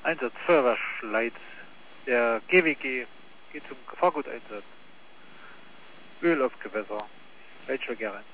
Einsatz Feuerwehrschleit. Der GWG geht zum Gefahrguteinsatz. Öl auf Gewässer. Welcher Gerent?